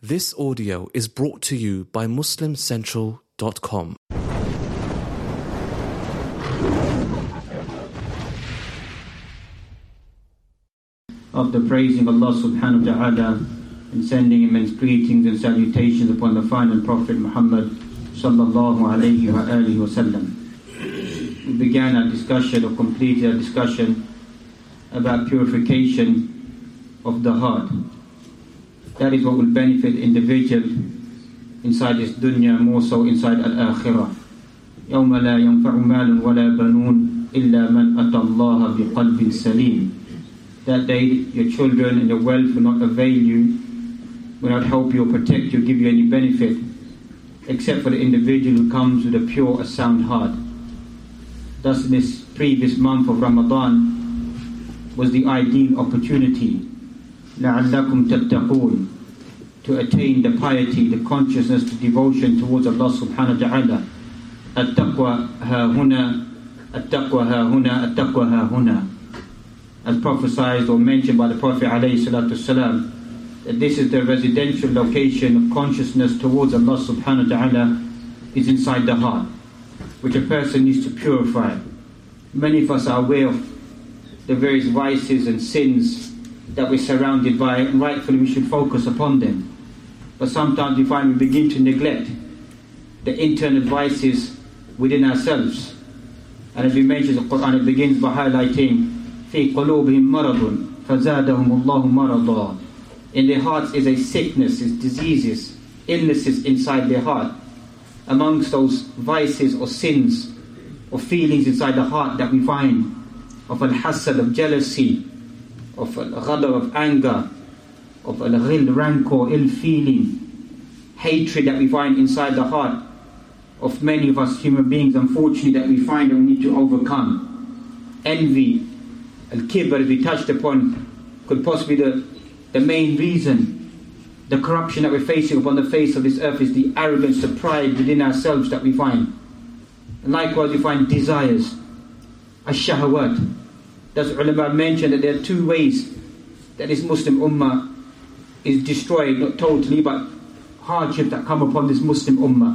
This audio is brought to you by MuslimCentral.com. After praising Allah subhanahu wa ta'ala and sending immense greetings and salutations upon the final Prophet Muhammad sallallahu alayhi wa alihi wa sallam, we began our discussion, or completed our discussion about purification of the heart. That is what will benefit individual inside this dunya, more so inside al-akhirah. يَوْمَ لَا يَنْفَعُ مَالٌ وَلَا بَنُونَ إِلَّا مَنْ أَتَى اللَّهَ بِقَلْبٍ سَلِيمٍ. That day your children and your wealth will not avail you, will not help you or protect you, give you any benefit, except for the individual who comes with a pure, a sound heart. Thus this previous month of Ramadan was the ideal opportunity, لَعَلَّكُمْ تَتَّقُونَ, to attain the piety, the consciousness, the devotion towards Allah subhanahu wa ta'ala. التقوى ها هنا التقوى ها هنا التقوى ها هنا, as prophesied or mentioned by the Prophet ﷺ, that this is the residential location of consciousness towards Allah subhanahu wa ta'ala, is inside the heart, which a person needs to purify. Many of us are aware of the various vices and sins that we're surrounded by, and rightfully we should focus upon them. But sometimes we find we begin to neglect the internal vices within ourselves. And as we mentioned, the Quran, it begins by highlighting فِي قُلُوبِهِمْ مَرَضٌ فَزَادَهُمُ اللَّهُ مَرَضًا. In their hearts is a sickness, is diseases, illnesses inside their heart. Amongst those vices or sins or feelings inside the heart that we find of al-hasad, of jealousy, of al-ghadab, of anger, of al-ghil, rancor, ill feeling, hatred that we find inside the heart of many of us human beings, unfortunately, that we find that we need to overcome. Envy, al-kibr, as we touched upon, could possibly be the main reason. The corruption that we're facing upon the face of this earth is the arrogance, the pride within ourselves that we find. And likewise we find desires, ash-shahawat. Thus ulama mentioned that there are two ways that this Muslim ummah is destroyed, not totally, but hardships that come upon this Muslim ummah.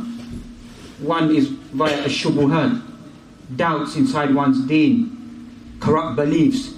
One is via ash-shubuhat, doubts inside one's deen, corrupt beliefs,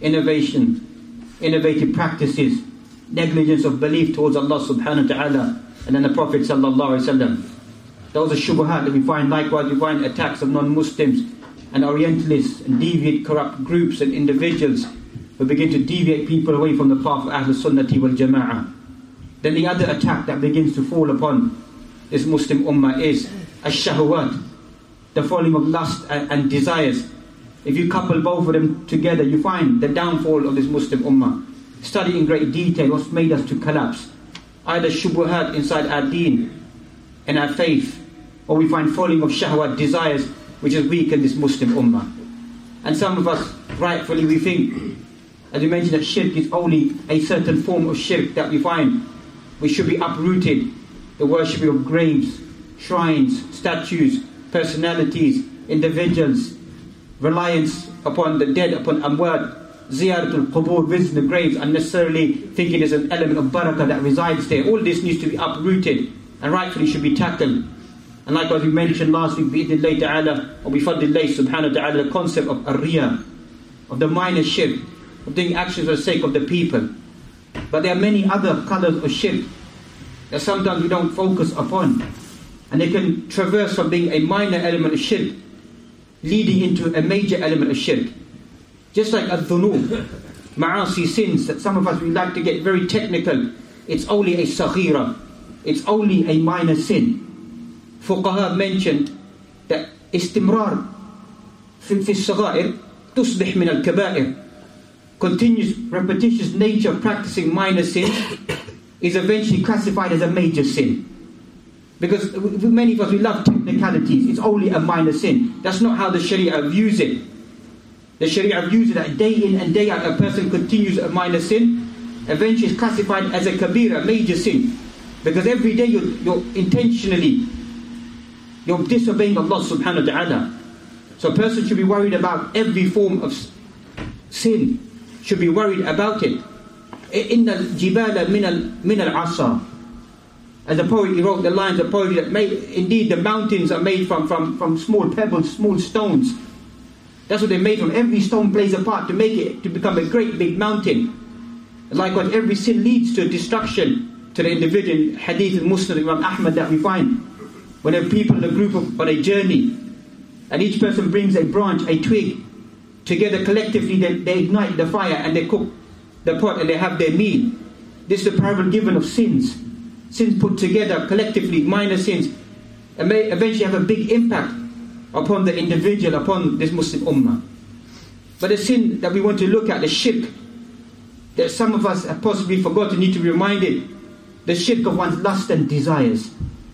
innovative practices, negligence of belief towards Allah subhanahu wa ta'ala and then the Prophet sallallahu alaihi wasallam. Those are shubuhat that we find. Likewise we find attacks of non-Muslims and Orientalists and deviate, corrupt groups and individuals who begin to deviate people away from the path of Ahlul Sunnati wal Jama'ah. Then the other attack that begins to fall upon this Muslim ummah is ash-shahawat, the following of lust and desires. If you couple both of them together, you find the downfall of this Muslim ummah. Study in great detail what's made us to collapse. Either shubuhat inside our deen and our faith, or we find falling of shahwat, desires, which has weakened this Muslim ummah. And some of us, rightfully, we think, as we mentioned, that shirk is only a certain form of shirk that we find. We should be uprooted. The worshipping of graves, shrines, statues, personalities, individuals, reliance upon the dead, upon amwat, ziyaratul qubur, visiting the graves, unnecessarily thinking there's an element of barakah that resides there. All this needs to be uprooted and rightfully should be tackled. And likewise we mentioned last week, bi'idhnillahi ta'ala, or bifadlillahi subhanahu wa ta'ala, the concept of ar-riya, of the minor shirk, of doing actions for the sake of the people. But there are many other colors of shirk that sometimes we don't focus upon, and they can traverse from being a minor element of shirk leading into a major element of shirk. Just like al-dhunub, ma'asi, sins, that some of us we like to get very technical. It's only a saghira, it's only a minor sin. Fuqaha mentioned that istimrar fi as-saghair tusbih min al-kaba'ir. Continuous, repetitious nature of practicing minor sins is eventually classified as a major sin. Because many of us, we love technicalities. It's only a minor sin. That's not how the Sharia views it. The Sharia views it that day in and day out a person continues a minor sin, eventually is classified as a kabira, a major sin. Because every day you're intentionally, you're disobeying Allah subhanahu wa ta'ala. So a person should be worried about every form of sin, should be worried about it. إِنَّ الْجِبَالَ مِنَ الْعَصَى As a poet, he wrote the lines of poetry that indeed the mountains are made from small pebbles, small stones. That's what they're made from. Every stone plays a part to make it, to become a great big mountain. Likewise, every sin leads to destruction to the individual. Hadith and Muslim, Imam Ahmad, that we find. Whenever people in a group on a journey, and each person brings a branch, a twig, together collectively they ignite the fire and they cook the pot and they have their meal. This is the parable given of sins. Sins put together collectively, minor sins, and may eventually have a big impact upon the individual, upon this Muslim ummah. But the sin that we want to look at, the shirk, that some of us have possibly forgotten, need to be reminded, the shirk of one's lust and desires.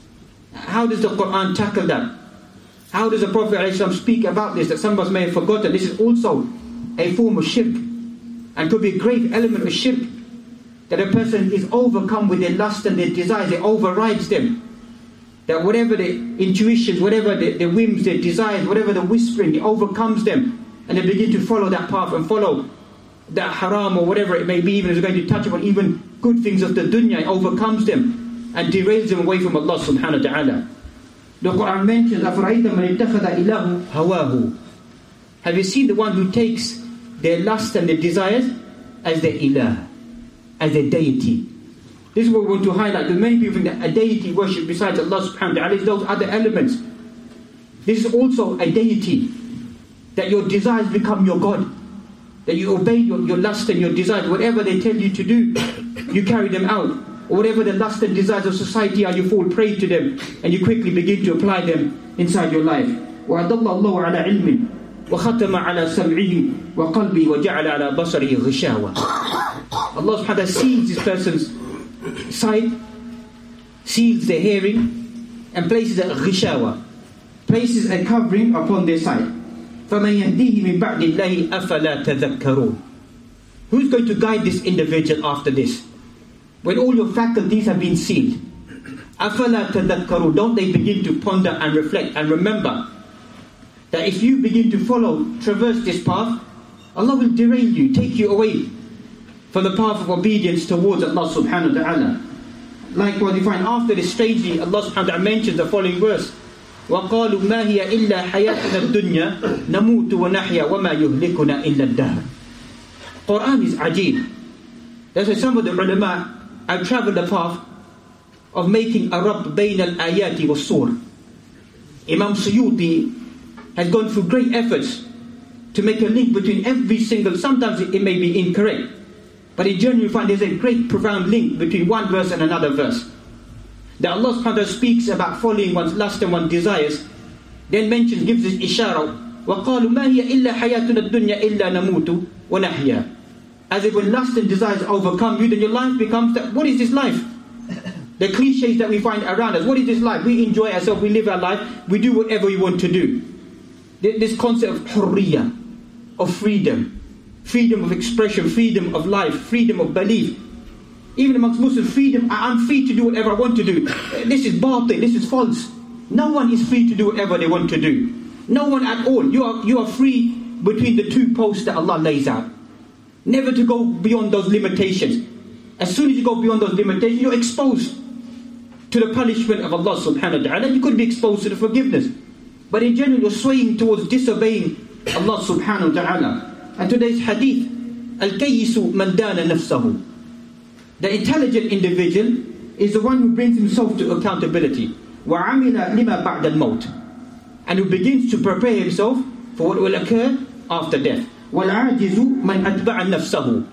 How does the Quran tackle that? How does the Prophet ﷺ speak about this, that some of us may have forgotten? This is also a form of shirk, and could be a great element of shirk, that a person is overcome with their lust and their desires, it overrides them. That whatever the intuitions, whatever the whims, their desires, whatever the whispering, it overcomes them, and they begin to follow that path and follow that haram or whatever it may be, even if it's going to touch upon even good things of the dunya, it overcomes them and derails them away from Allah subhanahu wa ta'ala. The Quran mentions, أَفْرَأَيْتَ مَنِ اتَّخَذَ إِلَهُ هَوَاهُ. Have you seen the one who takes their lust and their desires as their ilah, as their deity? This is what we want to highlight, because many people think that a deity worship besides Allah subhanahu wa ta'ala is those other elements. This is also a deity, that your desires become your God, that you obey your lust and your desires. Whatever they tell you to do, you carry them out. Or whatever the lust and desires of society are, you fall prey to them, and you quickly begin to apply them inside your life. وَأَضَلَّ اللَّهُ عَلَى عِلْمٍ وَخَتَمَ عَلَى سَمْعِهِ وَقَلْبِهِ وَجَعَلَ عَلَى بَصَرِهِ غِشَاوَةً. Allah subhanahu wa ta'ala seals this person's sight, seals their hearing, and places a ghishawa, places a covering upon their sight. فَمَنْ يَهْدِيهِ مِنْ بَعْدِ اللَّهِ أَفَلَا تَذَكَّرُونَ. Who's going to guide this individual after this, when all your faculties have been sealed? أَفَلَا تَذَكَّرُونَ. Don't they begin to ponder and reflect and remember that if you begin to traverse this path, Allah will derail you, take you away from the path of obedience towards Allah subhanahu wa ta'ala. Likewise, you find after this, strangely, Allah subhanahu wa ta'ala mentions the following verse: وَقَالُوا مَا هِيَ إِلَّا حَيَاتُنَا الدُّنْيَا نَمُوتُ وَنَحْيَا وَمَا يُهْلِكُنَا إِلَّا الدَّهْرُ. Quran is ajib. That's why some of the ulama have travelled the path of making a rabt bayna al-ayati wa sur. Imam Suyuti has gone through great efforts to make a link between every single, sometimes it may be incorrect, but in general you find there's a great profound link between one verse and another verse. That Allah subhanahu wa ta'ala speaks about following one's lust and one's desires, then mentions, gives this ishara, وَقَالُوا مَا هِيَ إِلَّا حَيَاتُنَا الدُّنْيَا إِلَّا نَمُوتُ وَنَحْيَا. As if when lust and desires overcome you, then your life becomes that, what is this life? The cliches that we find around us, what is this life? We enjoy ourselves, we live our life, we do whatever we want to do. This concept of hurriya, of freedom, freedom of expression, freedom of life, freedom of belief. Even amongst Muslims, freedom, I'm free to do whatever I want to do. This is batil, this is false. No one is free to do whatever they want to do. No one at all. You are free between the two posts that Allah lays out. Never to go beyond those limitations. As soon as you go beyond those limitations, you're exposed to the punishment of Allah subhanahu wa ta'ala. You could be exposed to the forgiveness. But in general, you're swaying towards disobeying Allah subhanahu wa ta'ala. And today's hadith, Al-Kayyisu man dana nafsahu. The intelligent individual is the one who brings himself to accountability. وَعَمِلَ لِمَا بَعْدَ الْمَوْتِ. And who begins to prepare himself for what will occur after death. وَالْعَاجِزُ مَنْ أَتْبَعَ نَفْسَهُ.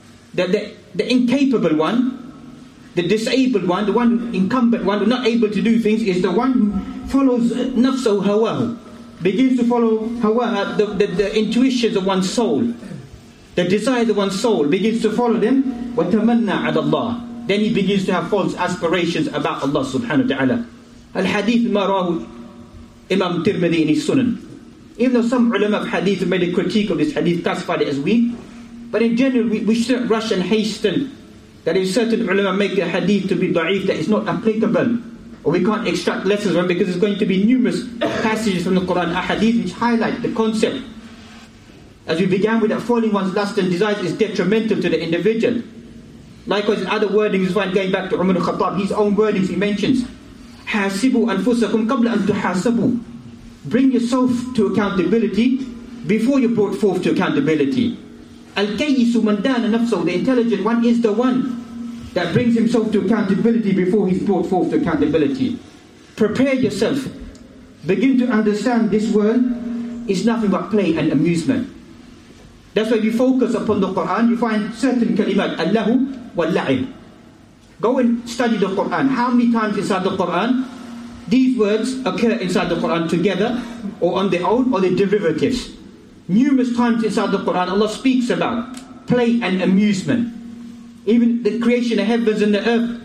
The incapable one, the disabled one, the one incumbent one, who not able to do things, is the one who follows nafsahu hawahu. Begins to follow hawaha, the intuitions of one's soul, the desires of one's soul, begins to follow them. وَتَمَنَّى عَلَى اللَّهِ. Then he begins to have false aspirations about Allah subhanahu wa ta'ala. Al-Hadith ma rawahu Imam Tirmidhi in his Sunan. Even though some ulama of hadith have made a critique of this hadith, classified it as weak, but in general we shouldn't rush and hasten that if certain ulama make a hadith to be da'if, that is not applicable, or we can't extract lessons from it, because there's going to be numerous passages from the Quran, hadith, which highlight the concept. As we began with, that following one's lust and desires is detrimental to the individual. Likewise, in other wordings, you find going back to Umar al-Khattab, his own wordings he mentions, حَاسِبُوا أَنفُسَكُمْ قَبْلَ أَن تُحَاسَبُوا. Bring yourself to accountability before you're brought forth to accountability. Al-Kayyisu man dana nafsahu. The intelligent one is the one that brings himself to accountability before he's brought forth to accountability. Prepare yourself. Begin to understand this world is nothing but play and amusement. That's why you focus upon the Quran, you find certain kalimat, Allahu wal-la'ib. Go and study the Quran. How many times inside the Quran these words occur inside the Quran together, or on their own, or their derivatives? Numerous times inside the Quran Allah speaks about play and amusement. Even the creation of heavens and the earth.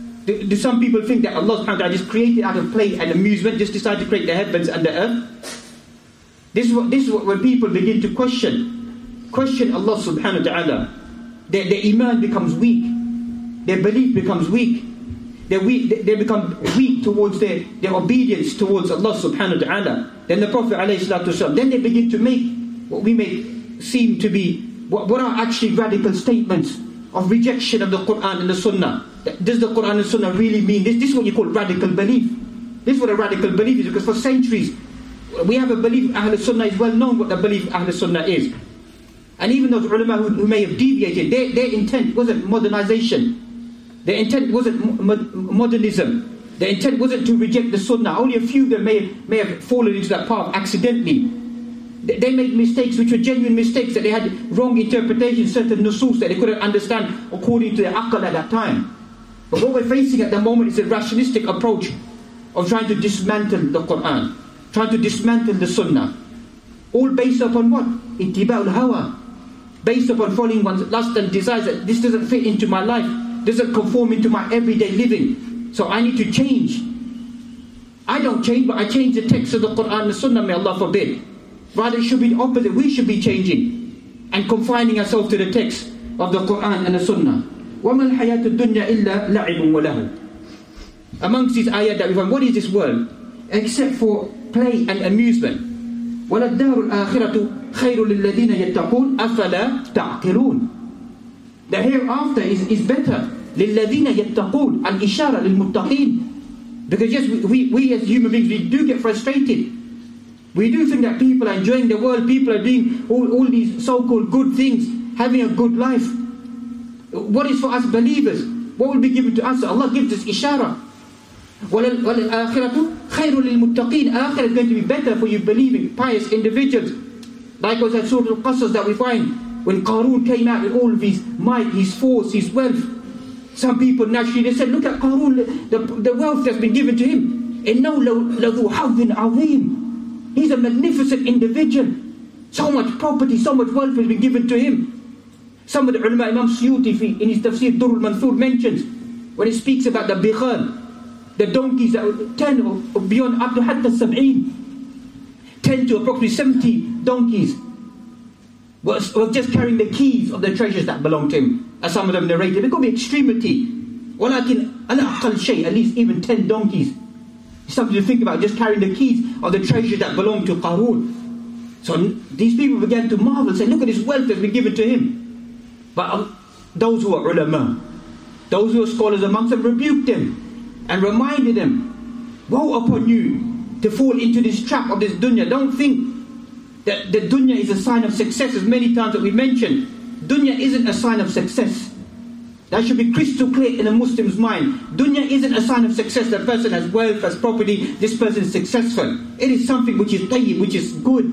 Do some people think that Allah subhanahu wa ta'ala just created out of play and amusement, just decided to create the heavens and the earth? This is what when people begin to question Allah subhanahu wa ta'ala, their iman becomes weak, their belief becomes weak, they become weak towards their obedience towards Allah subhanahu wa ta'ala. Then the Prophet ﷺ, then they begin to make what we may seem to be what are actually radical statements of rejection of the Quran and the Sunnah. Does the Quran and Sunnah really mean this? This is what you call radical belief. This is what a radical belief is, because for centuries we have a belief. Ahl Sunnah is well known what the belief of Ahl Sunnah is. And even those ulama who may have deviated, their intent wasn't modernization. Their intent wasn't modernism. Their intent wasn't to reject the Sunnah. Only a few of them may have fallen into that path accidentally. They made mistakes which were genuine mistakes, that they had wrong interpretations, certain nusus that they couldn't understand according to their aql at that time. But what we're facing at the moment is a rationalistic approach of trying to dismantle the Quran, trying to dismantle the Sunnah. All based upon what? Ittiba'ul hawa. Based upon following one's lust and desires, that this doesn't fit into my life, doesn't conform into my everyday living, so I need to change. I don't change, but I change the text of the Quran and the Sunnah, may Allah forbid. Rather it should be the opposite. We should be changing and confining ourselves to the text of the Quran and the Sunnah. وَمَا الْحَيَاةُ الدُّنْيَا إِلَّا لَعِبٌ وَلَهُ. Amongst these ayat that we find, what is this world? Except for play and amusement. وَلَلدَّارُ الْآخِرَةُ خَيْرٌ لِلَّذِينَ يَتَّقُونَ أَفَلَا تَعْقِلُونَ. The hereafter is better. لِلَّذِينَ يَتَّقُونَ. Al-ishara lil-muttaqeen. Because yes, we as human beings, we do get frustrated. We do think that people are enjoying the world, people are doing all these so-called good things, having a good life. What is for us believers? What will be given to us? Allah gives us ishara. وَلَلْآخِرَةُ خَيْرٌ لِلْمُتَّقِينَ. Akhirah is going to be better for you believing, pious individuals. Likewise that Surah Al-Qasas that we find, when Qarun came out with all of his might, his force, his wealth. Some people naturally, they said, look at Qarun, the wealth that's been given to him. إِنَّهُ لَذُو حَظٍ عَظِيمٍ. He's a magnificent individual. So much property, so much wealth has been given to him. Some of the ulama, Imam Suyuti in his tafsir Durr al-Manthur mentions, when he speaks about the bighal, the donkeys that were 10 or beyond, up to hatta sab'een, 10 to approximately 70 donkeys were just carrying the keys of the treasures that belonged to him, as some of them narrated. It could be extremity. وَلَكِنْ عَلَى أَقَلْ شَيْء, at least even 10 donkeys. Something to think about, just carrying the keys of the treasure that belonged to Qarun. So these people began to marvel, say, look at this wealth that's been given to him. But those who are ulama, those who are scholars amongst them, rebuked them and reminded them, woe upon you to fall into this trap of this dunya. Don't think that the dunya is a sign of success, as many times that we mentioned. Dunya isn't a sign of success. That should be crystal clear in a Muslim's mind. Dunya isn't a sign of success. That person has wealth, has property, this person is successful. It is something which is tayyib, which is good,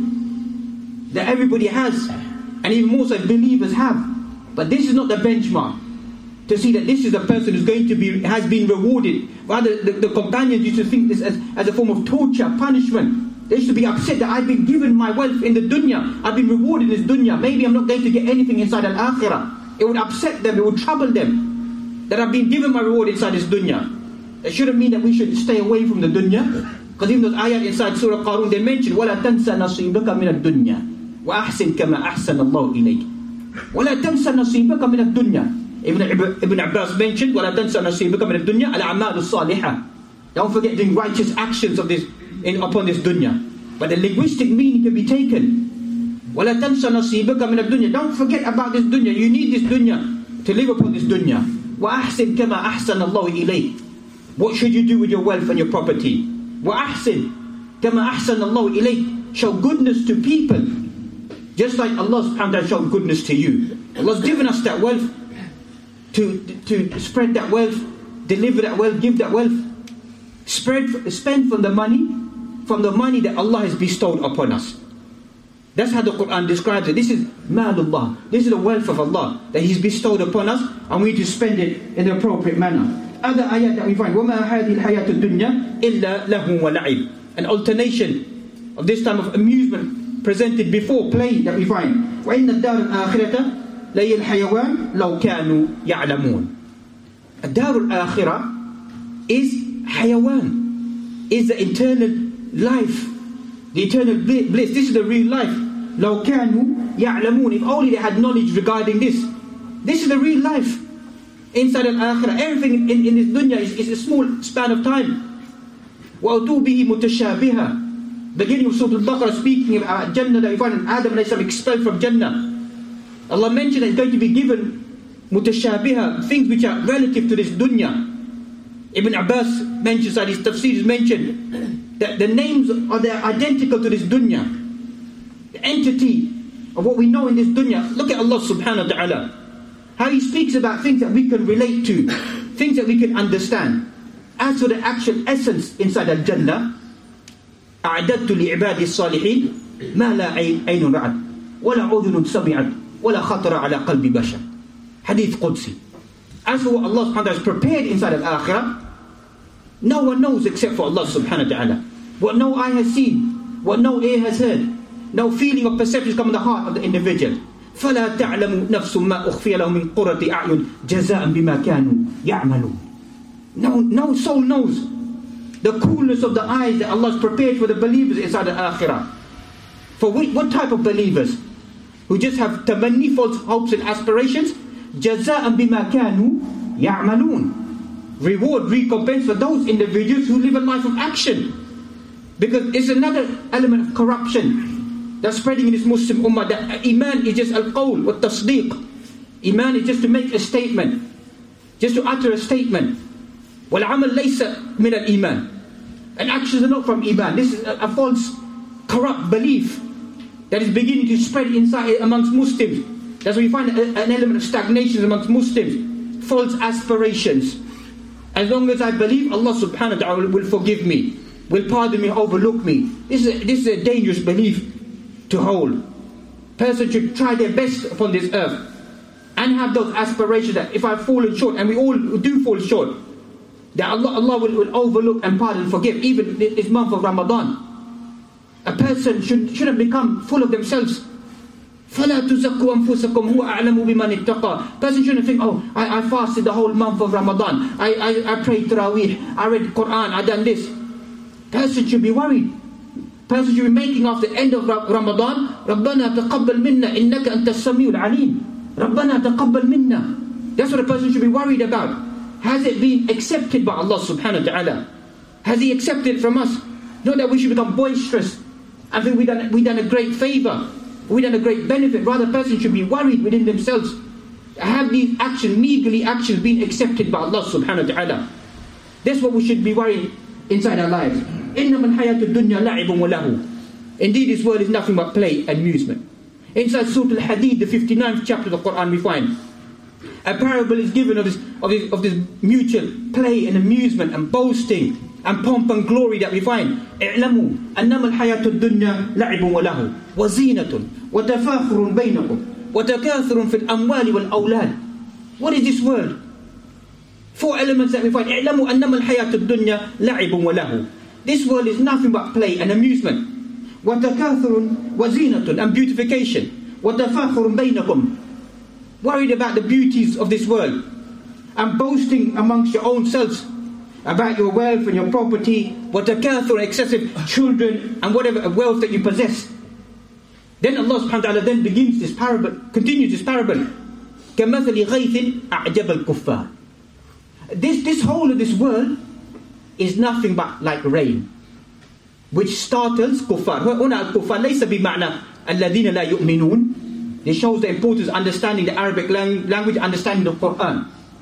that everybody has, and even more so believers have. But this is not the benchmark to see that this is the person who's going to be, has been rewarded. Rather, the companions used to think this as a form of torture, punishment. They used to be upset that I've been given my wealth in the dunya, I've been rewarded in this dunya, maybe I'm not going to get anything inside al-akhirah. It would upset them, it would trouble them, that I've been given my reward inside this dunya. It shouldn't mean that we should stay away from the dunya, because even those ayat inside Surah Qarun, they mention وَلَا تَنْسَ نَصِيبَكَ مِنَ الدُّنْيَا وَأَحْسِنْ كَمَا أَحْسَنَ اللَّهُ إِلَيْكَ وَلَا تَنْسَ نَصِيبَكَ مِنَ الدُّنْيَا. Ibn Abbas mentioned وَلَا تَنْسَ نَصِيبَكَ مِنَ الدُّنْيَا الْأَعْمَالُ الصَّالِحَةِ. Don't forget doing righteous actions of this upon this dunya. But the linguistic meaning can be taken. وَلَا تَنْسَ نَصِيبَكَ مِنَ الدُّنْيَا. Don't forget about this dunya. You need this dunya to live upon this dunya. وَأَحْسِنْ كَمَا أَحْسَنَ اللَّهُ إِلَيْكَ. What should you do with your wealth and your property? وَأَحْسِنْ كَمَا أَحْسَنَ اللَّهُ إِلَيْكَ. Show goodness to people, just like Allah subhanahu wa ta'ala showed goodness to you. Allah's given us that wealth to spread that wealth, deliver that wealth, give that wealth. Spend from the money that Allah has bestowed upon us. That's how the Quran describes it. This is Malullah. This is the wealth of Allah that He's bestowed upon us, and we need to spend it in the appropriate manner. Other ayat that we find, وَمَا هَذِهِ الْحَيَاةُ الدُّنْيَا إِلَّا لَهْوٌ وَلَعِبٌ. An alternation of this time of amusement presented before play that we find. وَإِنَّ الدَّارُ الْآخِرَةَ لَيَ الْحَيَوَانِ لَوْ كَانُوا يَعْلَمُونَ. الدار الآخرة is hayawan, is the eternal life, the eternal bliss. This is the real life. لَوْ كَانُوا يَعْلَمُونَ. If only they had knowledge regarding this. This is the real life. Inside al-akhirah, everything in this dunya is a small span of time. وَأَتُوا بِهِ مُتَشَابِهًا. Beginning of Surah Al-Baqarah, speaking about Jannah, that we find Adam alayhi salam expelled from Jannah. Allah mentioned that it's going to be given mutashabiha, things which are relative to this dunya. Ibn Abbas mentions that his tafsir is mentioned that the names are identical to this dunya. The entity of what we know in this dunya. Look at Allah subhanahu wa ta'ala, how He speaks about things that we can relate to, things that we can understand. As for the actual essence inside Al-Jannah, أعددت لعبادي الصالحين ما لا عين رأت ولا أذن سمعت ولا خطر على قلب بشر. Hadith Qudsi. As for what Allah subhanahu wa ta'ala has prepared inside of Akhirah, no one knows except for Allah subhanahu wa ta'ala. What no eye has seen, what no ear has heard, no feeling of perception come in the heart of the individual. فَلَا تَعْلَمُ نَفْسٌ مَا أُخْفِيَ لَهُ مِنْ قُرَّةِ أَعْيُنٍ جَزَاءً بِمَا كَانُوا يَعْمَلُونَ. No soul knows the coolness of the eyes that Allah has prepared for the believers inside the Akhirah. For what type of believers? Who just have tamanni, false hopes and aspirations? جَزَاءً بِمَا كَانُوا يَعْمَلُونَ. Reward, recompense for those individuals who live a life of action. Because it's another element of corruption that's spreading in this Muslim ummah, that Iman is just al-qawl wa tasdeeq. Iman is just to make a statement, just to utter a statement. وَالْعَمَلْ لَيْسَ مِنَ الْإِيمَانِ. And actions are not from Iman. This is a false, corrupt belief that is beginning to spread inside amongst Muslims. That's why we find an element of stagnation amongst Muslims. False aspirations. As long as I believe, Allah subhanahu wa ta'ala will forgive me, will pardon me, overlook me. This is a dangerous belief to hold. Person should try their best upon this earth and have those aspirations that if I've fallen short, and we all do fall short, that Allah will overlook and pardon and forgive. Even this month of Ramadan, a person shouldn't become full of themselves. فَلَا تُزَكُّوا أَنفُسَكُمْ هُوَ أَعْلَمُ بِمَنِ اتَّقَى. Person shouldn't think, I fasted the whole month of Ramadan, I prayed Taraweeh, I read Quran, I done this. Person should be worried. Person should be making after the end of Ramadan, رَبَّنَا تَقَبَّلْ مِنَّا إِنَّكَ أَنْتَ السَّمِيعُ الْعَلِيمُ. رَبَّنَا تَقَبَّلْ مِنَّا. That's what a person should be worried about. Has it been accepted by Allah subhanahu wa ta'ala? Has He accepted it from us? Not that we should become boisterous and think we done a great favour, we done a great benefit. Rather, a person should be worried within themselves. Have these actions, meagerly actions, been accepted by Allah subhanahu wa ta'ala? That's what we should be worrying inside our lives. إِنَّمَا الْحَيَاةُ الدُّنْيَا لَعِبٌ وَلَهُ. Indeed, this world is nothing but play and amusement. Inside Surah Al-Hadid, the 59th chapter of the Quran, we find a parable is given of this mutual play and amusement and boasting and pomp and glory that we find. اعلموا أنما الحياة الدنيا لعب وله وزينة وتفاخر بينكم وتكاثر في الأموال والأولاد. What is this world? 4 elements that we find. اعلموا أنما الحياة الدنيا لعب وله. This world is nothing but play and amusement. وتكاثر وزينة and beautification. وتفاخر بينكم. Worried about the beauties of this world and boasting amongst your own selves about your wealth and your property, وَتَكَاثُرَ, excessive children and whatever wealth that you possess. Then Allah subhanahu wa ta'ala then begins this parable, continues this parable. كَمَثَلِ غَيْثٍ أَعْجَبَ الْكُفَّارِ. This whole of this world is nothing but like rain, which startles kuffar. هنا الكفار ليس بمعنى الذين لا يؤمنون. It shows the importance of understanding the Arabic language, understanding the Quran.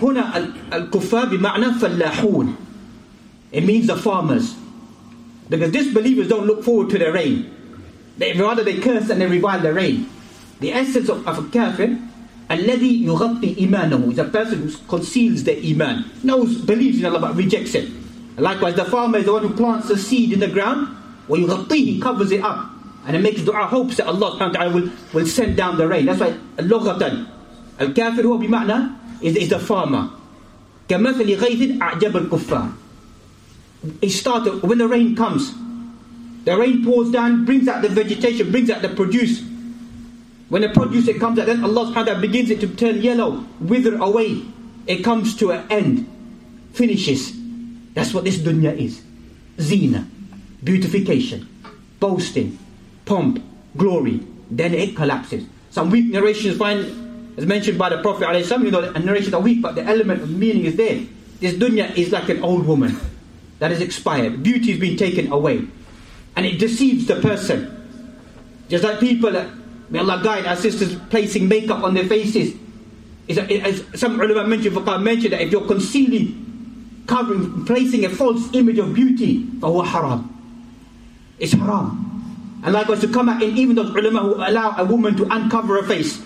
هنا الكفار بمعنى فلاحون. It means the farmers. Because disbelievers don't look forward to the rain. Rather they curse and they revile the rain. The essence of a kafir, الذي يغطي إيمانه, is a person who conceals their iman, knows, believes in Allah but rejects it. Likewise, the farmer is the one who plants the seed in the ground, ويغطيه, he covers it up, and it makes dua, hopes that Allah subhanahu wa ta'ala will send down the rain. That's why لغة الكافر هو بمعنى is the farmer. كمثل غيث أعجب الكفار. It started when the rain comes. The rain pours down, brings out the vegetation, brings out the produce. When the produce it comes out, then Allah subhanahu wa ta'ala begins it to turn yellow, wither away. It comes to an end, finishes. That's what this dunya is. Zina, beautification, boasting, pomp, glory. Then it collapses. Some weak narrations find, as mentioned by the Prophet ﷺ, you know, the narrations are weak, but the element of meaning is there. This dunya is like an old woman that is expired. Beauty has been taken away. And it deceives the person. Just like people, may Allah guide our sisters placing makeup on their faces. As some ulama mentioned that if you're concealing, covering, placing a false image of beauty, فَهُوَ haram. It's haram. And likewise to come out in even those ulama who allow a woman to uncover her face.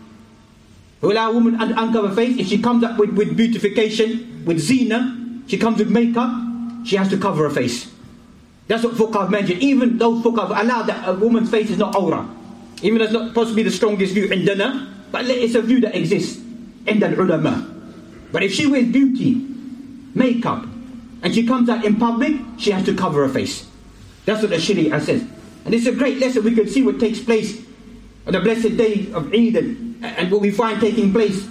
Who allow a woman to uncover her face, if she comes up with beautification, with zina, she comes with makeup, she has to cover her face. That's what fuqaha mentioned. Even those fuqaha allow that a woman's face is not awrah. Even though it's not possibly the strongest view in Dana, but it's a view that exists in the ulama. But if she wears beauty, makeup, and she comes out in public, she has to cover her face. That's what the Sharia says. And it's a great lesson. We can see what takes place on the blessed day of Eid and what we find taking place.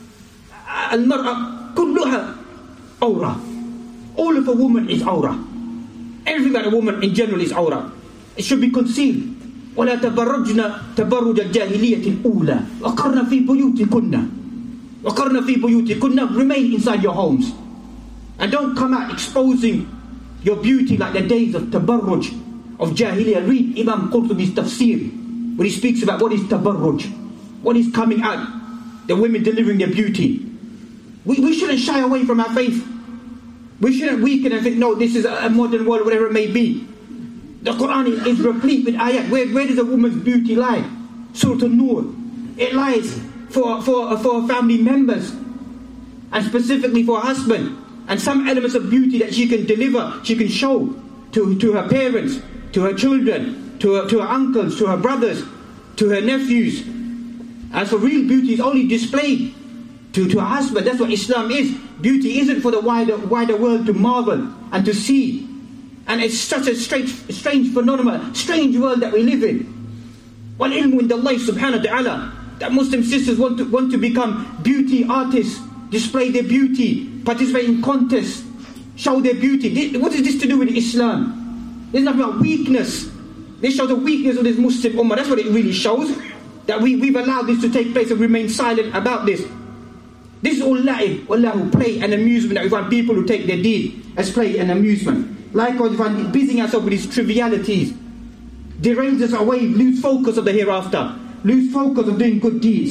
Al-mar'a kulluha awra. All of a woman is awra. Everything about a woman in general is awra. It should be concealed. وَلَا تَبَرُّجْنَا تَبَرُّجَ الْجَاهِلِيَّةِ الْأُولَى وَقَرْنَ فِي بُيُوتِكُنَّ وَقَرْنَ فِي بُيُوتِكُنَّ. Remain inside your homes. And don't come out exposing your beauty like the days of tabarruj, of jahiliyyah. Read Imam Qurtubi's tafsir, when he speaks about what is tabarruj, what is coming out, the women delivering their beauty. We shouldn't shy away from our faith. We shouldn't weaken and think, no, this is a modern world, whatever it may be. The Quran is replete with ayat. Where does a woman's beauty lie? Surah An-Nur. It lies for family members, and specifically for her husband. And some elements of beauty that she can deliver, she can show to her parents, to her children, to her uncles, to her brothers, to her nephews. As for real beauty, is only displayed to her husband. That's what Islam is. Beauty isn't for the wider world to marvel and to see. And it's such a strange phenomenon, strange world that we live in. وَالْعِلْمُ عِنْدَ اللَّهِ سُبْحَانَهُ وَتَعَالَى. That Muslim sisters want to become beauty artists, display their beauty, participate in contests, show their beauty. What is this to do with Islam? There's nothing about weakness. This shows the weakness of this Muslim ummah. That's what it really shows. That we've allowed this to take place and remain silent about this. This is all la'ib, wallahu, play and amusement, that we find people who take their deed as play and amusement. Likewise, we find busying ourselves with these trivialities, derails us away, lose focus of the hereafter, lose focus of doing good deeds.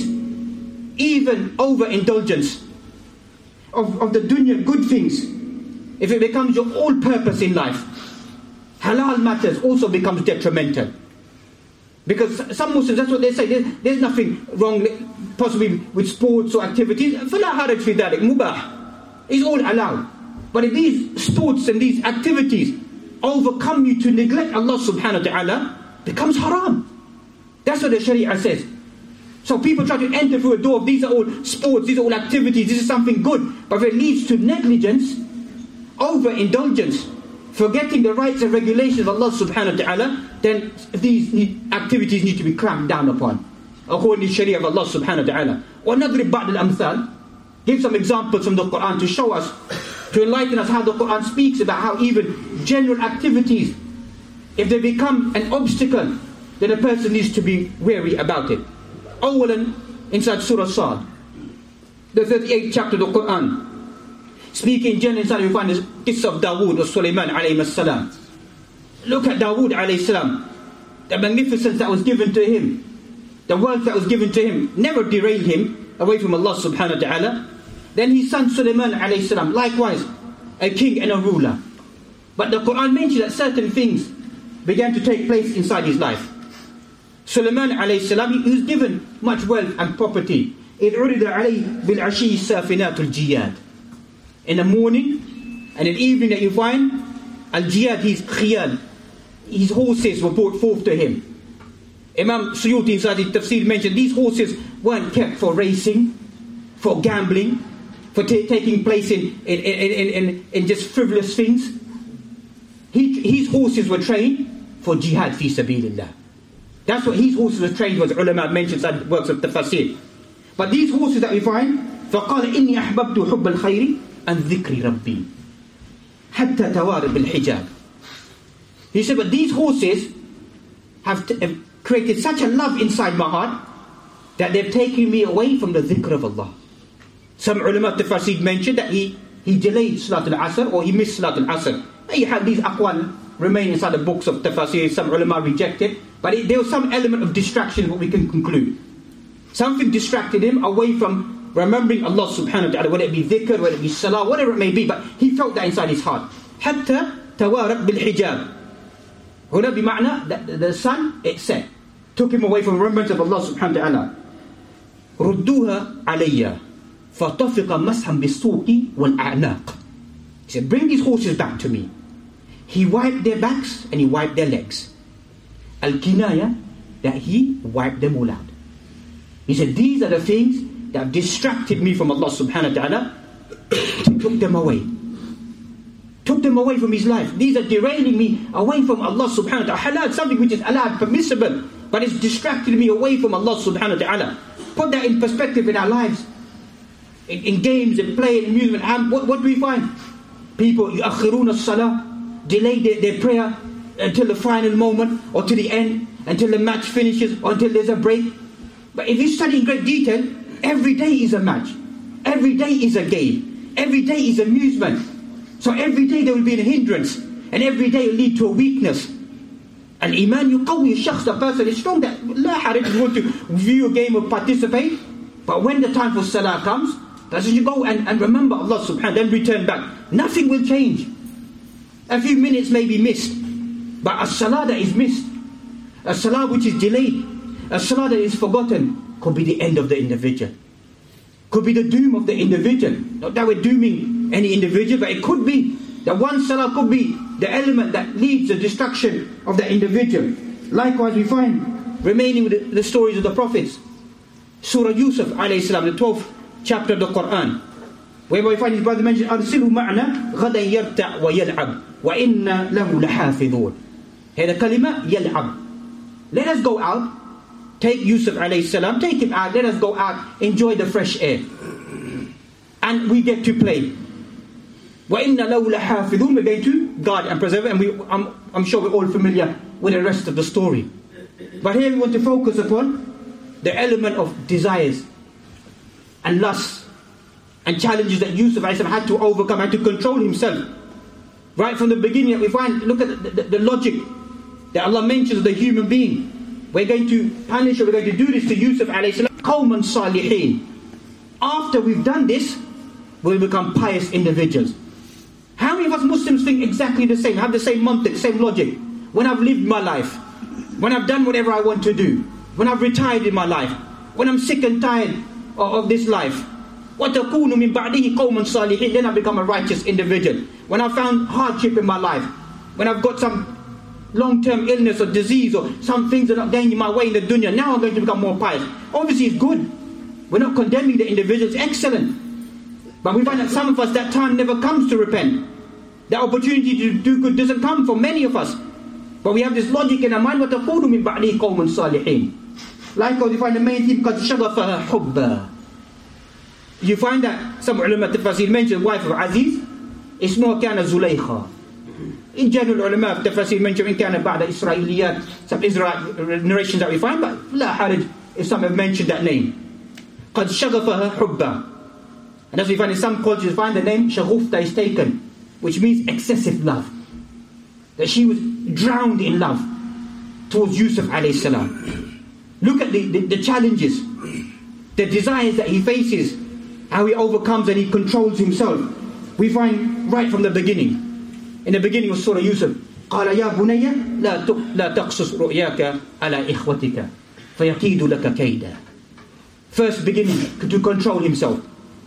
Even overindulgence of the dunya, good things, if it becomes your all purpose in life, halal matters also becomes detrimental. Because some Muslims, that's what they say, there's nothing wrong possibly with sports or activities. فَلَا حَرَجْ فِي ذَلِكَ مُبَاح. It's all allowed. But if these sports and these activities overcome you to neglect Allah subhanahu wa ta'ala, becomes haram. That's what the Sharia says. So people try to enter through a door of these are all sports, these are all activities, this is something good. But if it leads to negligence, overindulgence, forgetting the rights and regulations of Allah subhanahu wa ta'ala, then these activities need to be clamped down upon, according to the Sharia of Allah subhanahu wa ta'ala. وَنَضْرِبْ بَعْدَ الْأَمْثَالِ. Give some examples from the Quran to show us, to enlighten us how the Quran speaks about how even general activities, if they become an obstacle, then a person needs to be wary about it. Awalan, inside Surah Sad, the 38th chapter of the Quran, speaking generally inside, we find this qissa of Dawood or Sulaiman alayhi salam. Look at Dawood alayhi salam, the magnificence that was given to him, the wealth that was given to him, never derailed him away from Allah subhanahu wa ta'ala. Then his son Sulaiman alayhi salam, likewise, a king and a ruler. But the Quran mentions that certain things began to take place inside his life. Sulaiman alayhi salam, he was given much wealth and property. إِذْ عُرِضَ عَلَيْهِ بِالْعَشِيِّ السَّافِنَاتُ الْجِيَادِ. In the morning and in the evening that you find, al-jiyad, his khiyal, his horses were brought forth to him. Imam Suyuti inside his tafsir mentioned these horses weren't kept for racing, for gambling, for taking place in just frivolous things. His horses were trained for jihad fi sabilillah. That's what his horses were trained for, as ulama mentioned in works of tafsir. But these horses that we find, فَقَالَ إِنِّي أَحْبَبْتُ حُبَّ الْخَيْرِ عَنْ ذِكْرِ رَبِّي حَتَّى تَوَارَ بِالْحِجَابِ. He said, but these horses have created such a love inside my heart that they've taken me away from the dhikr of Allah. Some ulama tafsir mentioned that he delayed Salat al-Asr, or he missed Salat al-Asr. You have these aqwal remain inside the books of tafsir. Some ulama rejected, but there was some element of distraction, what we can conclude. Something distracted him away from remembering Allah subhanahu wa ta'ala, whether it be dhikr, whether it be salah, whatever it may be, but he felt that inside his heart. حتى توارق بالحجاب. هنا بمعنى that the sun, it set, took him away from remembrance of Allah subhanahu wa ta'ala. ردوها علي فطفق مسحا بالسوق والأعناق. He said, bring these horses back to me. He wiped their backs and he wiped their legs. Al-kinaya, that he wiped them all out. He said, these are the things that have distracted me from Allah subhanahu wa ta'ala. Took them away. Took them away from his life. These are derailing me away from Allah subhanahu wa ta'ala. Halal, something which is allowed, permissible, but it's distracted me away from Allah subhanahu wa ta'ala. Put that in perspective in our lives. In games, in play, in amusement. What do we find? People, يؤخرون الصلاة, delay their prayer until the final moment, or to the end, until the match finishes, or until there's a break. But if you study in great detail, every day is a match. Every day is a game. Every day is amusement. So every day there will be a hindrance. And every day will lead to a weakness. And iman yuqawwi shakhs, the person is strong that la haraj, you want to view a game or participate. But when the time for salah comes, that's when you go and remember Allah subhanahu wa ta'ala, then return back. Nothing will change. A few minutes may be missed. But a salah that is missed, a salah which is delayed, a salah that is forgotten, could be the end of the individual. Could be the doom of the individual. Not that we're dooming any individual, but it could be that one salah could be the element that leads the destruction of the individual. Likewise, we find, remaining with the stories of the prophets, Surah Yusuf alayhi salam, the 12th chapter of the Quran, where we find his brother mentioned, أَرْسِلْهُ مَعْنَا غَدًا يَرْتَعْ وَيَلْعَبْ وَإِنَّا لَهُ لَحَافِظُونَ. Here the kalima, يَلْعَبْ. Let us go out, take Yusuf alayhi salam, take him out, let us go out, enjoy the fresh air. And we get to play. وَإِنَّا لَهُ لَحَافِظُونَ. We're going to guard and preserve it, and I'm sure we're all familiar with the rest of the story. But here we want to focus upon the element of desires and lusts and challenges that Yusuf had to overcome, had to control himself. Right from the beginning, we find, look at the logic that Allah mentions of the human being. We're going to punish, or we're going to do this to Yusuf alayhi salam. قَوْمًا صَالِحِينَ. After we've done this, we'll become pious individuals. How many of us Muslims think exactly the same, have the same mantiq, same logic? When I've lived my life, when I've done whatever I want to do, when I've retired in my life, when I'm sick and tired of this life, وَتَكُونُ مِنْ بَعْدِهِ قَوْمًا صَالِحِينَ. Then I become a righteous individual. When I've found hardship in my life, when I've got some long-term illness or disease, or some things are not going my way in the dunya, now I'm going to become more pious. Obviously it's good. We're not condemning the individual, it's excellent. But we find that some of us, that time never comes to repent. The opportunity to do good doesn't come for many of us. But we have this logic in our mind, وَتَقُولُ مِنْ بَعْدِهِ قَوْمٌ صَالِحِينَ. Likewise, you find the main theme, قَدْ شَغَفَهَا حُبًّا. You find that some ulama tafsir mentioned the wife of Aziz, اسمها كان زليخة. In general, ulama tafsir mentioned in كان بعد إسرائيليات, some Israel narrations that we find, but لا حرج if some have mentioned that name. قَدْ شَغَفَهَا حُبًّا. And as we find in some cultures, you find the name Shaghufta is taken, which means excessive love. That she was drowned in love towards Yusuf alayhi salam. Look at the challenges, the desires that he faces, how he overcomes and he controls himself. We find right from the beginning. In the beginning of Surah Yusuf, قال يا بني لا تقصص رؤياك على إخوتك فيكيد لك كيدا. First beginning, to control himself.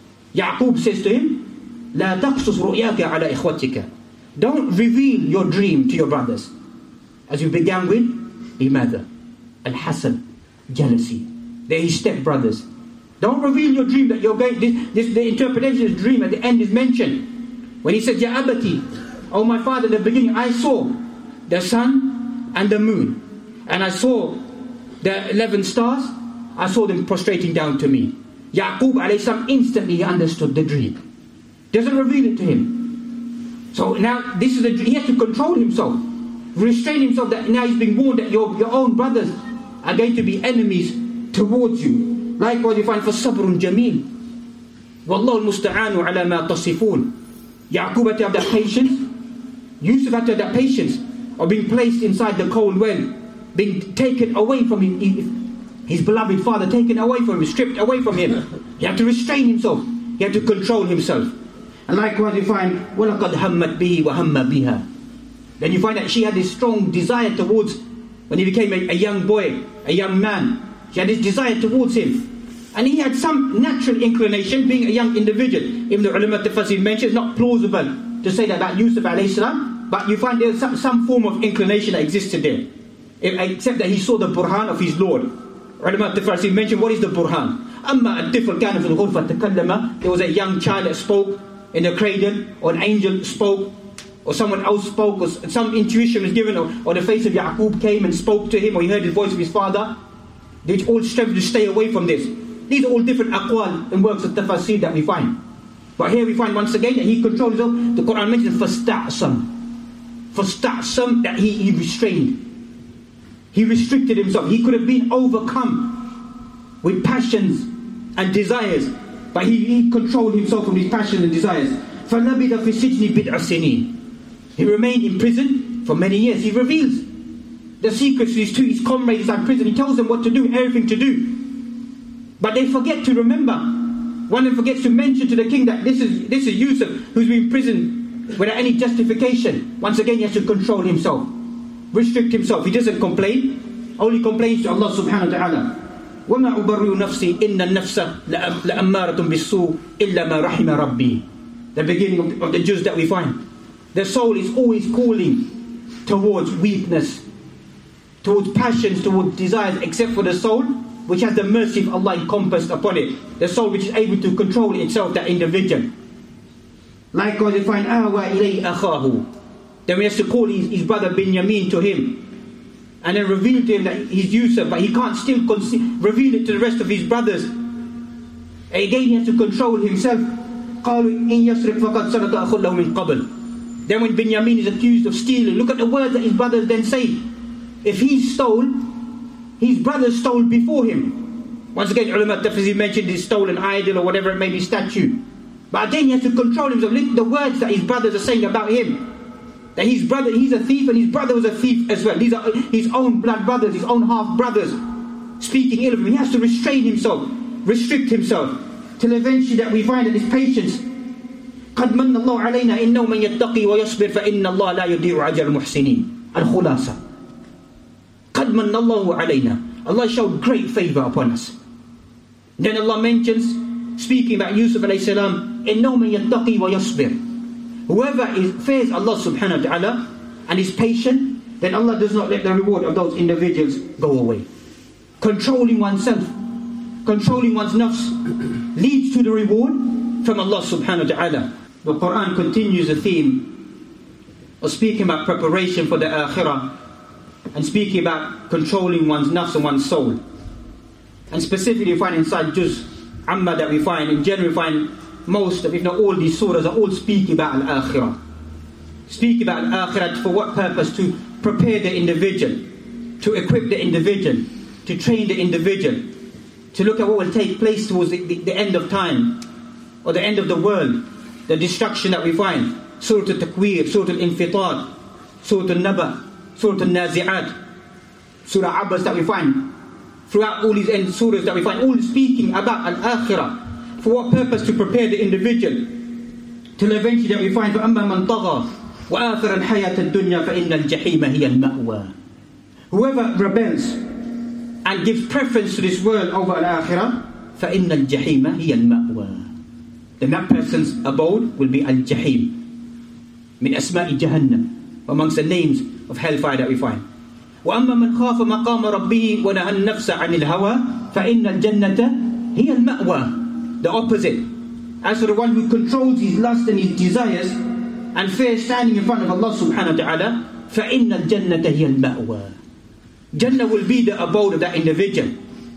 Yaqub says to him, لا تقصص رؤياك على إخوتك. Don't reveal your dream to your brothers. As you began with, لماذا? Al-Hasad, jealousy. They're his step-brothers. Don't reveal your dream that you're going, the interpretation of the dream at the end is mentioned. When he said, Ya abati, oh my father, in the beginning I saw the sun and the moon. And I saw the 11 stars. I saw them prostrating down to me. Yaqub alayhi salam instantly understood the dream. Doesn't reveal it to him. So now this is he has to control himself. Restrain himself that now he's being warned that your own brothers are going to be enemies towards you. Likewise you find فَالصَّبْرٌ جَمِيلٌ وَاللَّهُ الْمُسْتَعَانُ عَلَى مَا تَصِفُونَ. Yaqub had to have that patience. Yusuf had to have that patience of being placed inside the cold well, being taken away from his beloved father, taken away from him, stripped away from him. He had to restrain himself. He had to control himself. And likewise you find وَلَقَدْ هَمَّتْ بِهِ وَهَمَّ بِهَا. Then you find that she had this strong desire towards, when he became a young boy, a young man, she had this desire towards him. And he had some natural inclination, being a young individual. Even the ulama tafsir mentioned, it's not plausible to say that about Yusuf alayhi salam, but you find there's some form of inclination that existed there. Except that he saw the burhan of his Lord. Ulama tafsir mentioned, what is the burhan? أما الطفل كان في الغرفة تكلم. There was a young child that spoke in the cradle, or an angel spoke, or someone else spoke, or some intuition was given, or the face of Yaqub came and spoke to him, or he heard the voice of his father. They all strive to stay away from this. These are all different aqwal and works of tafsir that we find. But here we find once again that he controls himself. The Quran mentions فَاسْتَعْصَمْ, that he restrained. He restricted himself. He could have been overcome with passions and desires, but he controlled himself from his passions and desires. فَلَبِثَ فِي السِّجْنِ بِضْعَ سِنِينَ. He remained in prison for many years. He reveals the secrets to his comrades in prison. He tells them what to do, everything to do. But they forget to remember. One of them forgets to mention to the king that this is Yusuf, who's been in prison without any justification. Once again, he has to control himself, restrict himself. He doesn't complain, only complains to Allah subhanahu wa ta'ala. وَمَا أُبَرِّئُ نَفْسِي إِنَّ النَّفْسَ لَأَمَّارَةٌ بِالسُّوءِ إِلَّا مَا رَحِمَ رَبِّي. The beginning of the juz that we find. The soul is always calling towards weakness, towards passions, towards desires, except for the soul which has the mercy of Allah encompassed upon it. The soul which is able to control itself, that individual. Likewise we find أَهْوَى إِلَيْهِ أَخَاهُ. Then we have to call his brother Binyamin to him, and then reveal to him that he's Yusuf, but he can't still reveal it to the rest of his brothers. Again he has to control himself. قَالُوا إِن يَسْرِقْ فَقَدْ سَرَقَ أَخٌ لَهُ مِنْ قَبْلِ. Then when Binyamin is accused of stealing, look at the words that his brothers then say. If he stole, his brothers stole before him. Once again, ulama tafsir mentioned he stole an idol or whatever it may be, statue. But again, he has to control himself. Look at the words that his brothers are saying about him. That his brother, he's a thief, and his brother was a thief as well. These are his own blood brothers, his own half brothers, speaking ill of him. He has to restrain himself, restrict himself, till eventually that we find that his patience. قد من الله علينا إنه من يتقي ويصبر فإن الله لا يضيع أجر المحسنين. الخلاصة. قد من الله علينا. Allah showed great favor upon us. Then Allah mentions, speaking about Yusuf alayhi salam, إنه من يتقي ويصبر. Whoever fears Allah subhanahu wa ta'ala and is patient, then Allah does not let the reward of those individuals go away. Controlling oneself, controlling one's nafs, leads to the reward from Allah subhanahu wa ta'ala. The Quran continues the theme of speaking about preparation for the akhirah, and speaking about controlling one's nafs and one's soul. And specifically we find inside Juz Amma that we find, in general we find most of, if not all these surahs are all speaking about al-akhirah. Speak about al-akhirah for what purpose? To prepare the individual, to equip the individual, to train the individual, to look at what will take place towards the end of time, or the end of the world, the destruction that we find. Surah Al-Takwir, Surah Al-Infitar, Surah Al-Naba, Surah Al-Nazi'at, Surah Abbas that we find. Throughout all these surahs that we find, all speaking about al-akhirah. For what purpose? To prepare the individual till eventually that we find فَأَمَّا مَنْ طَغَى وَآثَرَ الْحَيَاةَ الدُّنْيَا فَإِنَّ الْجَحِيمَ هِيَ الْمَأْوَى. Whoever rebels and gives preference to this world over al-akhirah, فَإِنَّ الْجَحِيمَ هِيَ الْمَأْوَى. Then that person's abode will be al-jahim. Min asma'i jahannam, amongst the names of hellfire that we find. وَأَمَّا مَنْ خَافَ مَقَامَ رَبِّهِ وَنَهَى النَّفْسَ عَنِ الْهَوَى فَإِنَّ الْجَنَّةَ هِيَ الْمَأْوَى. The opposite. As for the one who controls his lust and his desires and fears standing in front of Allah subhanahu wa ta'ala, فَإِنَّ الْجَنَّةَ هِيَ الْمَأْوَى. Jannah will be the abode of that individual.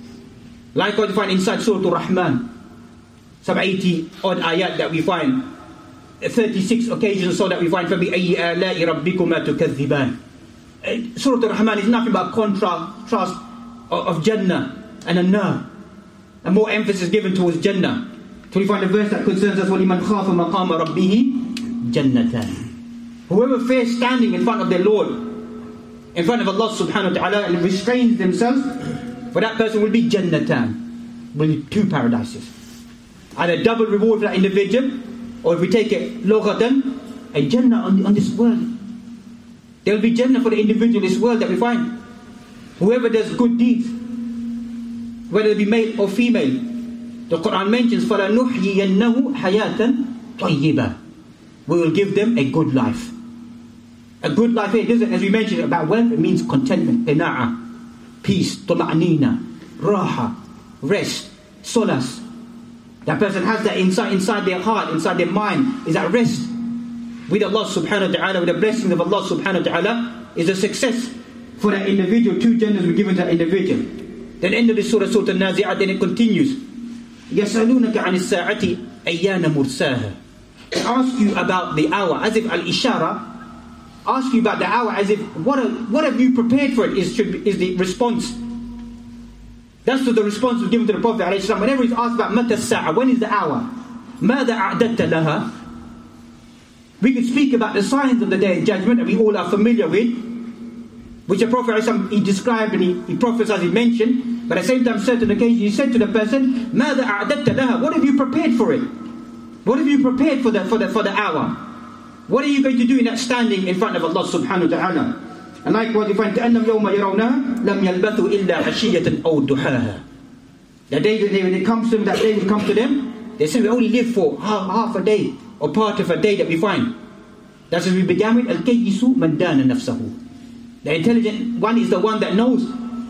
Like what we find inside Surah Al-Rahman, some 80 odd ayat that we find, 36 occasions so that we find فَبِأَيِّ آلَاءِ رَبِّكُمَا تُكَذِّبَانِ. Surah Al-Rahman is nothing but a contrast of Jannah and An-Nar, and more emphasis given towards Jannah. So we find a verse that concerns us, وَلِمَنْ خَافَ مَقَامَ رَبِّهِ جَنَّتَانِ. Whoever fears standing in front of their Lord, in front of Allah subhanahu wa ta'ala, and restrains themselves, for that person will be Jannatan, will be two paradises. Either double reward for that individual, or if we take it Lughatan, a Jannah on this world. There will be Jannah for the individual in this world that we find. Whoever does good deeds, whether it be male or female, the Quran mentions فَلَنُحْيِيَنَّهُ حَيَاةً طَيِّبًا. We will give them a good life. A good life here doesn't, as we mentioned about wealth, it means contentment, qina'a, peace, tuma'nina, raha, rest, solace. That person has that inside their heart, inside their mind, is at rest with Allah subhanahu wa ta'ala, with the blessings of Allah subhanahu wa ta'ala, is a success for that individual. Two Jannahs were given to that individual. Then end of the surah, Surah Al-Nazi'at, then it continues. يَسْأَلُونَكَ عَنِ السَّاعَةِ أَيَّانَ مُرْسَاهَا. They ask you about the hour, as if al-ishara, ask you about the hour as if, what have you prepared for it, is the response. That's what the response was given to the Prophet ﷺ. Whenever he's asked about مَتَى السَّاعَةِ, when is the hour? مَاذَا أَعْدَدْتَ لَهَا. We could speak about the signs of the Day of Judgment that we all are familiar with, which the Prophet ﷺ, he described and he prophesied, he mentioned, but at the same time, certain occasions, he said to the person, مَاذَا أَعْدَدْتَ لَهَا. What have you prepared for it? What have you prepared for the hour? What are you going to do in that standing in front of Allah subhanahu wa ta'ala? And likewise you find كَأَنَّمْ يَوْمَ يَرَوْنَا لَمْ يَلْبَثُوا إِلَّا عَشِيَّةً أَوْ دُحَاهَا. The day that when it comes to them, that day will come to them, they say we only live for half a day or part of a day that we find. That's as we began with, الْكَيِّسُ مَنْ دَانَ نَفْسَهُ. The intelligent one is the one that knows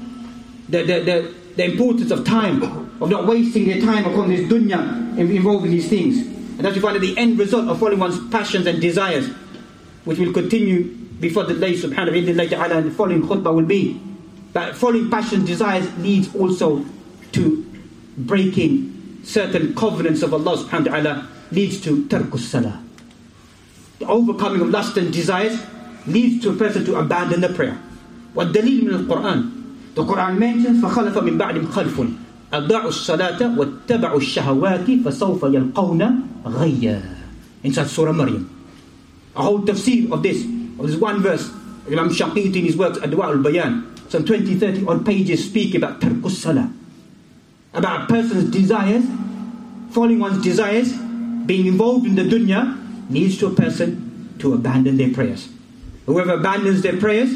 the importance of time, of not wasting their time upon this dunya involved in these things. And that's we find that the end result of following one's passions and desires, which will continue before the day subhanahu wa ta'ala, and the following khutbah will be. But following passions, desires leads also to breaking certain covenants of Allah subhanahu wa ta'ala, leads to tarkus salah. The overcoming of lust and desires leads to a person to abandon the prayer. وَالدَّلِيلُ مِنَ الْقُرْآنِ. The Quran mentions فَخَلَفَ مِنْ بَعْدِهِمْ خَلْفٌ أَضَاعُوا الصَّلَاةَ وَاتَّبَعُوا الشَّهَوَاتِ فَسَوْفَ يَلْقَوْنَ غَيًّا. Inside Surah Maryam. A whole tafsir of this one verse, Imam Shaqiti in his works Adwa al-Bayan, some 20-30 odd pages speak about tarkus salah, about a person's desires, following one's desires, being involved in the dunya, leads to a person to abandon their prayers. Whoever abandons their prayers,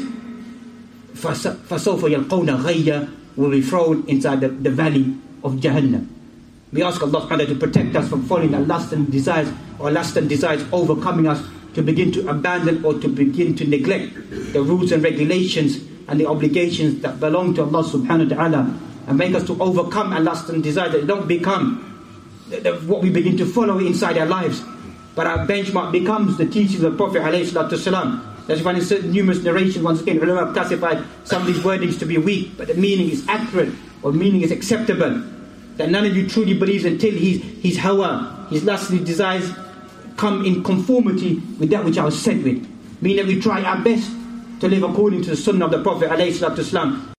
فَسَوْفَ يَلْقَوْنَ غَيًّا, will be thrown inside the valley of Jahannam. We ask Allah subhanahu wa ta'ala to protect us from following our lust and desires, or lust and desires overcoming us, to begin to abandon or to begin to neglect the rules and regulations and the obligations that belong to Allah subhanahu wa ta'ala, and make us to overcome our lust and desires, that they don't become what we begin to follow inside our lives, but our benchmark becomes the teachings of the Prophet ﷺ. That's why in certain numerous narrations, once again, ulama have classified some of these wordings to be weak, but the meaning is accurate, or meaning is acceptable. That none of you truly believes until his hawa, his lustly desires, come in conformity with that which I was sent with. Meaning that we try our best to live according to the sunnah of the Prophet ﷺ.